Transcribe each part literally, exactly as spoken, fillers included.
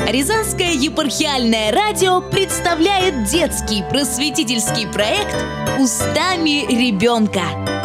Рязанское епархиальное радио представляет детский просветительский проект «Устами ребенка».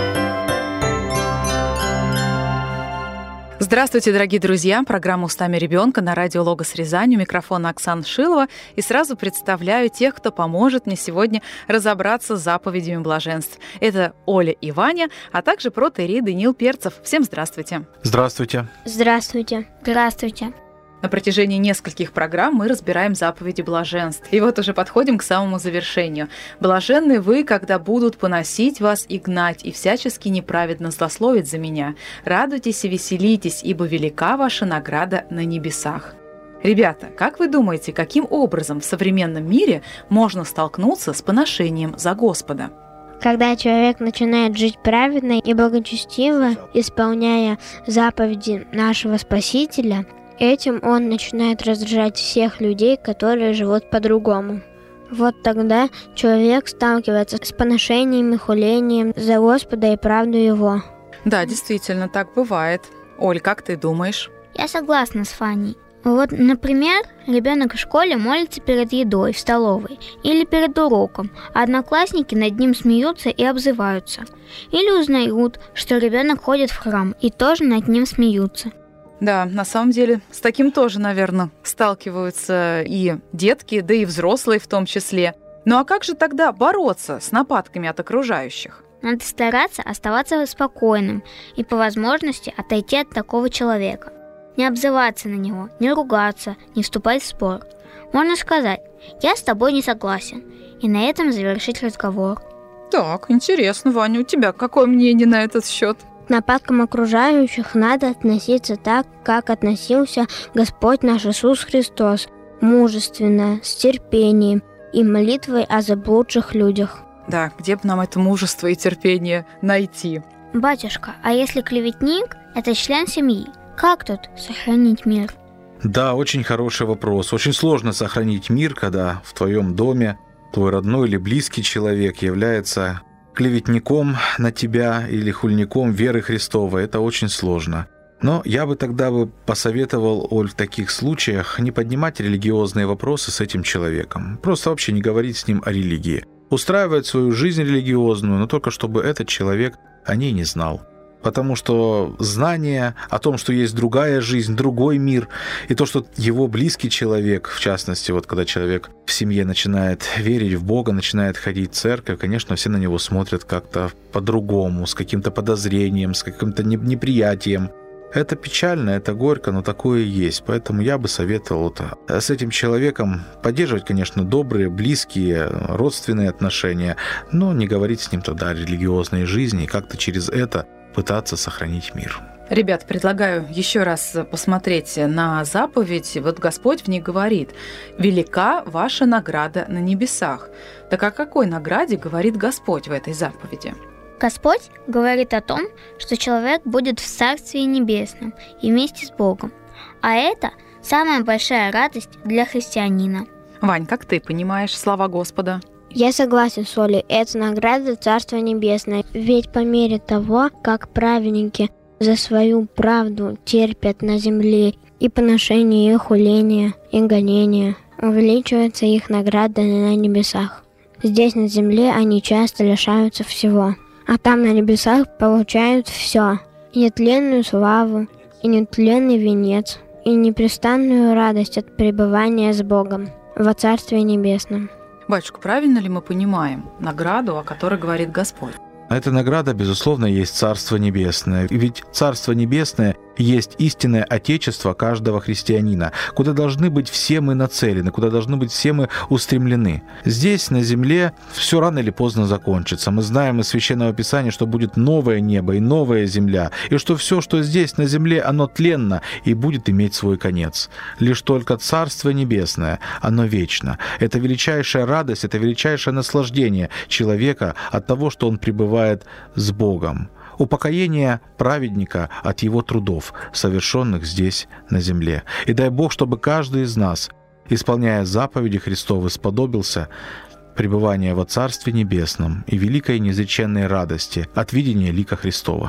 Здравствуйте, дорогие друзья! Программа «Устами ребенка» на радио «Логос Рязань». У микрофона Оксана Шилова. И сразу представляю тех, кто поможет мне сегодня разобраться с заповедями блаженств. Это Оля и Ваня, а также протоиерей Даниил Перцев. Всем здравствуйте! Здравствуйте! Здравствуйте! Здравствуйте! На протяжении нескольких программ мы разбираем заповеди блаженств. И вот уже подходим к самому завершению. «Блаженны вы, когда будут поносить вас и гнать, и всячески неправедно злословить за меня. Радуйтесь и веселитесь, ибо велика ваша награда на небесах». Ребята, как вы думаете, каким образом в современном мире можно столкнуться с поношением за Господа? Когда человек начинает жить праведно и благочестиво, исполняя заповеди нашего Спасителя, этим он начинает раздражать всех людей, которые живут по-другому. Вот тогда человек сталкивается с поношением и хулением за Господа и правду Его. Да, действительно, так бывает. Оль, как ты думаешь? Я согласна с Ваней. Вот, например, ребенок в школе молится перед едой в столовой или перед уроком, а одноклассники над ним смеются и обзываются. Или узнают, что ребенок ходит в храм и тоже над ним смеются. Да, на самом деле, с таким тоже, наверное, сталкиваются и детки, да и взрослые в том числе. Ну а как же тогда бороться с нападками от окружающих? Надо стараться оставаться спокойным и по возможности отойти от такого человека. Не обзываться на него, не ругаться, не вступать в спор. Можно сказать: «Я с тобой не согласен», и на этом завершить разговор. Так, интересно, Ваня, у тебя какое мнение на этот счет? К нападкам окружающих надо относиться так, как относился Господь наш Иисус Христос, мужественно, с терпением и молитвой о заблудших людях. Да, где бы нам это мужество и терпение найти? Батюшка, а если клеветник – это член семьи, как тут сохранить мир? Да, очень хороший вопрос. Очень сложно сохранить мир, когда в твоем доме твой родной или близкий человек является клеветником на тебя или хульником веры Христовой. Это очень сложно. Но я бы тогда бы посоветовал, Оль, в таких случаях не поднимать религиозные вопросы с этим человеком. Просто вообще не говорить с ним о религии. Устраивать свою жизнь религиозную, но только чтобы этот человек о ней не знал. Потому что знание о том, что есть другая жизнь, другой мир, и то, что его близкий человек, в частности, вот когда человек в семье начинает верить в Бога, начинает ходить в церковь, конечно, все на него смотрят как-то по-другому, с каким-то подозрением, с каким-то неприятием. Это печально, это горько, но такое и есть. Поэтому я бы советовал вот с этим человеком поддерживать, конечно, добрые, близкие, родственные отношения, но не говорить с ним тогда о религиозной жизни и как-то через это пытаться сохранить мир. Ребят, предлагаю еще раз посмотреть на заповедь. Вот Господь в ней говорит: «Велика ваша награда на небесах». Так о какой награде говорит Господь в этой заповеди? Господь говорит о том, что человек будет в Царстве Небесном и вместе с Богом. А это самая большая радость для христианина. Вань, как ты понимаешь слова Господа? Я согласен с Олей, это награда Царства Небесное, ведь по мере того, как праведники за свою правду терпят на земле и поношение, и хуление, и гонение, увеличивается их награда на небесах. Здесь на земле они часто лишаются всего, а там на небесах получают все: и нетленную славу, и нетленный венец, и непрестанную радость от пребывания с Богом во Царстве Небесном. Батюшка, правильно ли мы понимаем награду, о которой говорит Господь? Эта награда, безусловно, есть Царство Небесное. Ведь Царство Небесное есть истинное отечество каждого христианина, куда должны быть все мы нацелены, куда должны быть все мы устремлены. Здесь, на земле, все рано или поздно закончится. Мы знаем из Священного Писания, что будет новое небо и новая земля, и что все, что здесь, на земле, оно тленно и будет иметь свой конец. Лишь только Царство Небесное, оно вечно. Это величайшая радость, это величайшее наслаждение человека от того, что он пребывает с Богом. Упокоение праведника от его трудов, совершенных здесь, на земле. И дай Бог, чтобы каждый из нас, исполняя заповеди Христовы, сподобился пребывания во Царстве Небесном и великой неизреченной радости от видения лика Христова.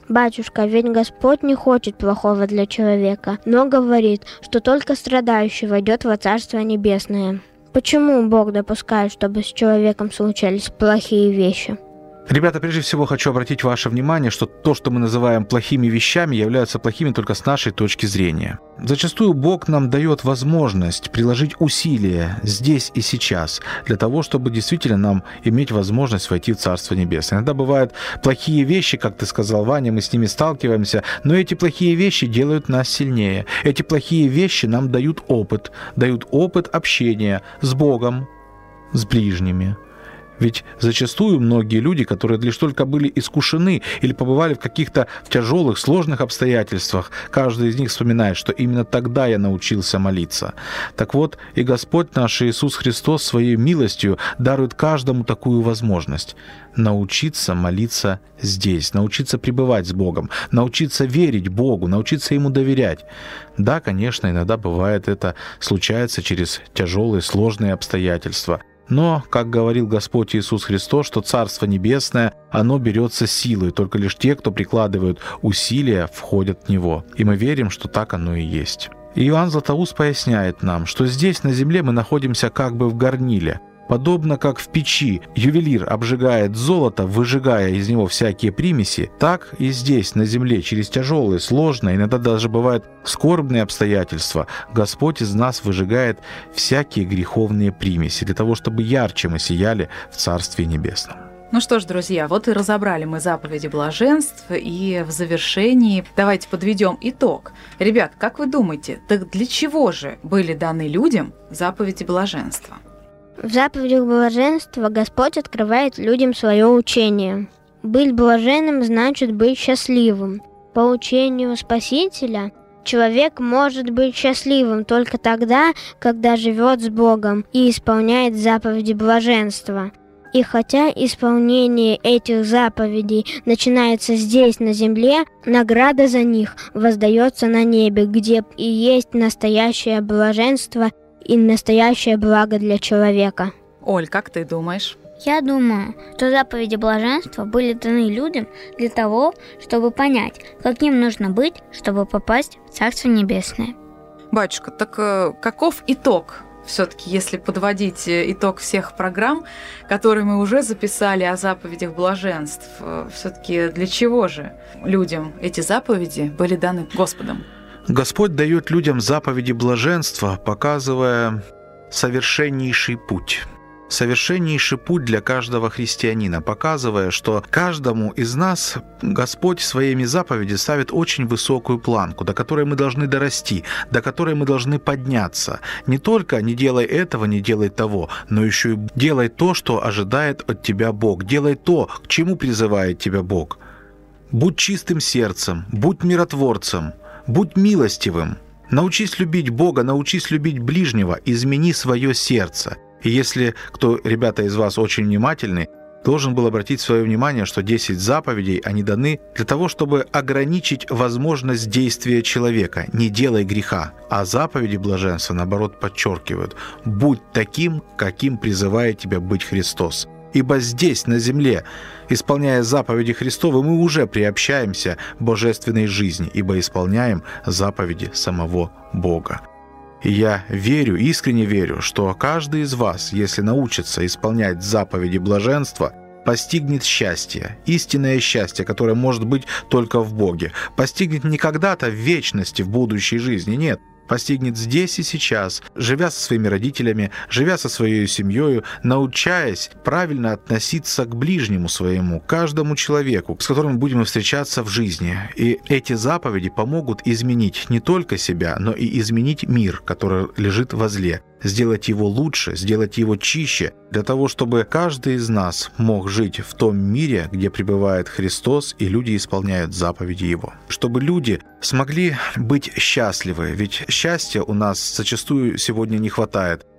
«Батюшка, ведь Господь не хочет плохого для человека, но говорит, что только страдающий войдет во Царство Небесное. Почему Бог допускает, чтобы с человеком случались плохие вещи?» Ребята, прежде всего хочу обратить ваше внимание, что то, что мы называем плохими вещами, являются плохими только с нашей точки зрения. Зачастую Бог нам дает возможность приложить усилия здесь и сейчас для того, чтобы действительно нам иметь возможность войти в Царство Небесное. Иногда бывают плохие вещи, как ты сказал, Ваня, мы с ними сталкиваемся, но эти плохие вещи делают нас сильнее. Эти плохие вещи нам дают опыт, дают опыт общения с Богом, с ближними. Ведь зачастую многие люди, которые лишь только были искушены или побывали в каких-то тяжелых, сложных обстоятельствах, каждый из них вспоминает, что именно тогда я научился молиться. Так вот, и Господь наш Иисус Христос своей милостью дарует каждому такую возможность — научиться молиться здесь, научиться пребывать с Богом, научиться верить Богу, научиться Ему доверять. Да, конечно, иногда бывает это случается через тяжелые, сложные обстоятельства. Но, как говорил Господь Иисус Христос, что Царство Небесное, оно берется силой, только лишь те, кто прикладывают усилия, входят в него. И мы верим, что так оно и есть. И Иоанн Златоуст поясняет нам, что здесь, на земле, мы находимся как бы в горниле. Подобно как в печи ювелир обжигает золото, выжигая из него всякие примеси, так и здесь, на земле, через тяжелые, сложные, иногда даже бывают скорбные обстоятельства, Господь из нас выжигает всякие греховные примеси, для того, чтобы ярче мы сияли в Царстве Небесном. Ну что ж, друзья, вот и разобрали мы заповеди блаженств, и в завершении давайте подведем итог. Ребят, как вы думаете, так для чего же были даны людям заповеди блаженства? В заповедях блаженства Господь открывает людям свое учение. Быть блаженным значит быть счастливым. По учению Спасителя человек может быть счастливым только тогда, когда живет с Богом и исполняет заповеди блаженства. И хотя исполнение этих заповедей начинается здесь, на земле, награда за них воздается на небе, где и есть настоящее блаженство и настоящее благо для человека. Оль, как ты думаешь? Я думаю, что заповеди блаженства были даны людям для того, чтобы понять, каким нужно быть, чтобы попасть в Царство Небесное. Батюшка, так э, каков итог? Все-таки, если подводить итог всех программ, которые мы уже записали о заповедях блаженств, все-таки для чего же людям эти заповеди были даны Господом? Господь дает людям заповеди блаженства, показывая совершеннейший путь. Совершеннейший путь для каждого христианина, показывая, что каждому из нас Господь своими заповедями ставит очень высокую планку, до которой мы должны дорасти, до которой мы должны подняться. Не только не делай этого, не делай того, но еще и делай то, что ожидает от тебя Бог. Делай то, к чему призывает тебя Бог. Будь чистым сердцем, будь миротворцем, будь милостивым. Научись любить Бога, научись любить ближнего, измени свое сердце. И если кто, ребята, из вас очень внимательны, должен был обратить свое внимание, что десять заповедей, они даны для того, чтобы ограничить возможность действия человека. Не делай греха. А заповеди блаженства, наоборот, подчеркивают. Будь таким, каким призывает тебя быть Христос. Ибо здесь, на земле, исполняя заповеди Христовы, мы уже приобщаемся к божественной жизни, ибо исполняем заповеди самого Бога. И я верю, искренне верю, что каждый из вас, если научится исполнять заповеди блаженства, постигнет счастье, истинное счастье, которое может быть только в Боге. Постигнет не когда-то в вечности, в будущей жизни, нет. Постигнет здесь и сейчас, живя со своими родителями, живя со своей семьей, научаясь правильно относиться к ближнему своему, каждому человеку, с которым будем встречаться в жизни. И эти заповеди помогут изменить не только себя, но и изменить мир, который лежит возле, сделать его лучше, сделать его чище, для того, чтобы каждый из нас мог жить в том мире, где пребывает Христос, и люди исполняют заповеди Его. Чтобы люди смогли быть счастливы, ведь счастья у нас зачастую сегодня не хватает.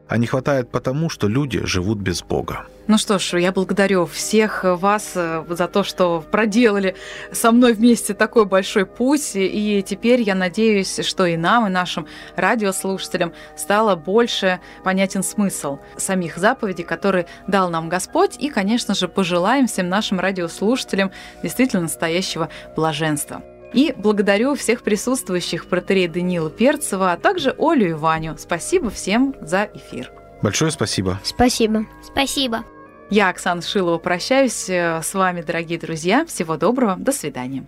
а не хватает потому, что люди живут без Бога. Ну что ж, я благодарю всех вас за то, что проделали со мной вместе такой большой путь. И теперь я надеюсь, что и нам, и нашим радиослушателям стало больше понятен смысл самих заповедей, которые дал нам Господь. И, конечно же, пожелаем всем нашим радиослушателям действительно настоящего блаженства. И благодарю всех присутствующих, протоиерея Даниила Перцева, а также Олю и Ваню. Спасибо всем за эфир. Большое спасибо. Спасибо. Спасибо. Я, Оксана Шилова, прощаюсь с вами, дорогие друзья. Всего доброго. До свидания.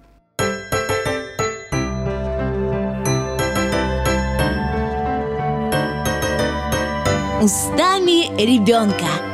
Устами ребенка.